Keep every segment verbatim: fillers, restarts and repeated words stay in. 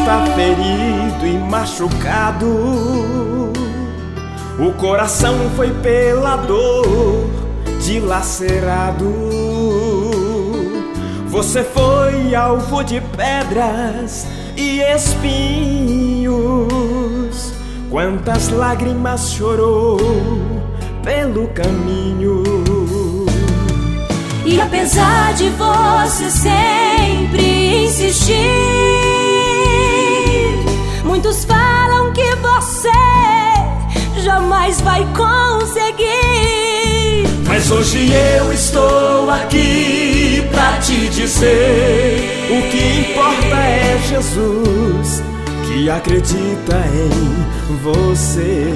está ferido e machucado, o coração foi pela dor dilacerado. Você foi alvo de pedras e espinhos. Quantas lágrimas chorou pelo caminho. E apesar de você sempre insistir, muitos falam que você jamais vai conseguir. Mas hoje eu estou aqui pra te dizer: o que importa é Jesus, que acredita em você.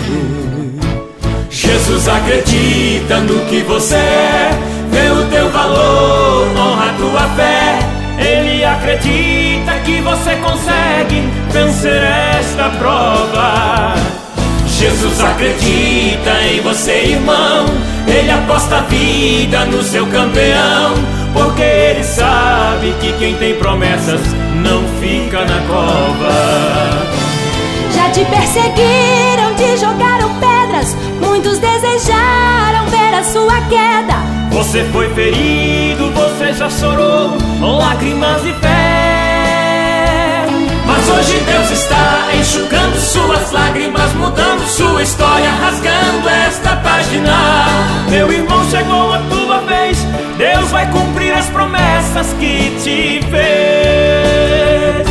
Jesus acredita no que você é, vê o teu valor, honra a tua fé. Ele acredita que você consegue vencer esta prova. Jesus acredita em você, irmão. Ele aposta a vida no seu campeão, porque ele sabe que quem tem promessas não fica na cova. Já te perseguiram, te jogaram pedras, muitos desejaram ver a sua queda. Você foi ferido, você já chorou lágrimas de fé. Mas hoje Deus está enxugando suas lágrimas, mudando sua história, rasgando esta página. Meu irmão, chegou a tua vez, Deus vai cumprir as promessas que te fez.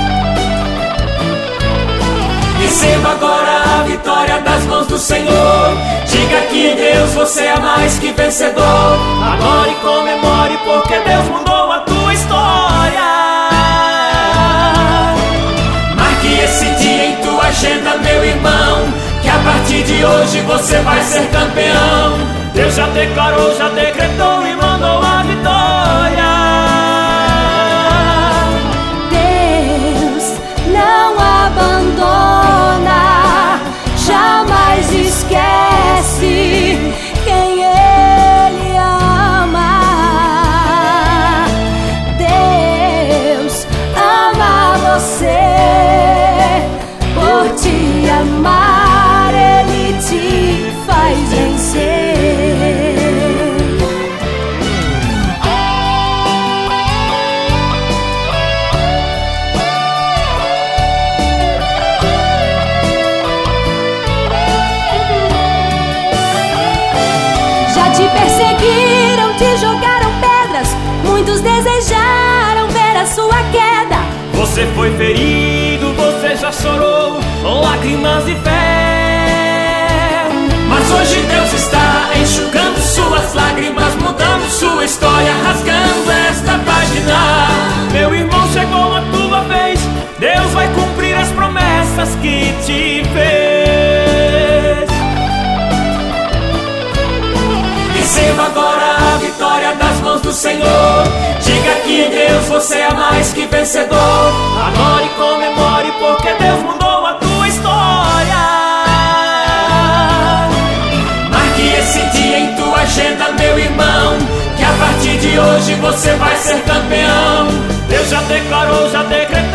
Receba agora a vitória das mãos do Senhor. Diga que em Deus você é mais que vencedor. Adore e comemore, porque Deus mudou a tua história. Marque esse dia em tua agenda, meu irmão, que a partir de hoje você vai ser campeão. Deus já declarou, já decretou e mandou a vitória. Deus não abandona, jamais esquece quem Ele ama. Deus ama você, por te amar Ele te faz vencer. Te perseguiram, te jogaram pedras, muitos desejaram ver a sua queda. Você foi ferido, você já chorou lágrimas de fé. Mas hoje Deus está enxugando suas lágrimas, mudando sua história, rasgando esta página. Meu irmão, chegou a tua vez, Deus vai cumprir as promessas que te fez. Receba agora a vitória das mãos do Senhor. Diga que em Deus você é mais que vencedor. Adore e comemore, porque Deus mudou a tua história. Marque esse dia em tua agenda, meu irmão, que a partir de hoje você vai ser campeão. Deus já declarou, já decretou